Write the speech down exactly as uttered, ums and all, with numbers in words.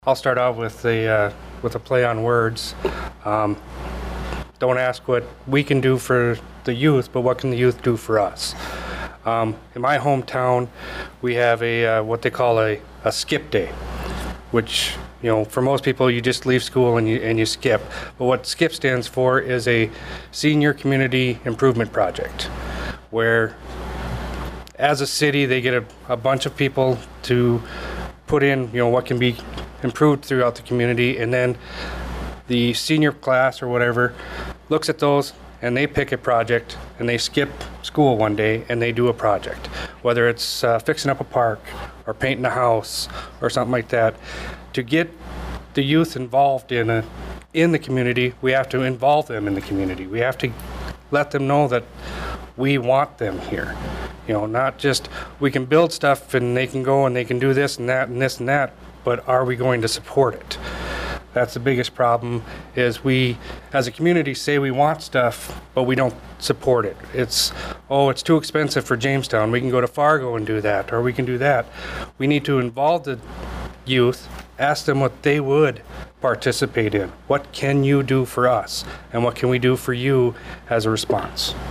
I'll start out with a uh, with a play on words. Um, don't ask what we can do for the youth, but what can the youth do for us? Um, in my hometown, we have a uh, what they call a, a skip day, which, you know, for most people you just leave school and you and you skip. But what SKIP stands for is a senior community improvement project, where as a city they get a, a bunch of people to put in, you know, what can be improved throughout the community, and then the senior class or whatever looks at those and they pick a project and they skip school one day and they do a project, whether it's uh, fixing up a park or painting a house or something like that. To get the youth involved in a in the community, we have to involve them in the community. We have to let them know that we want them here. You know, not just we can build stuff and they can go and they can do this and that and this and that, but are we going to support it? That's the biggest problem, is we as a community say we want stuff, but we don't support it. It's, oh, it's too expensive for Jamestown. We can go to Fargo and do that, or we can do that. We need to involve the youth, ask them what they would participate in. What can you do for us? And what can we do for you as a response?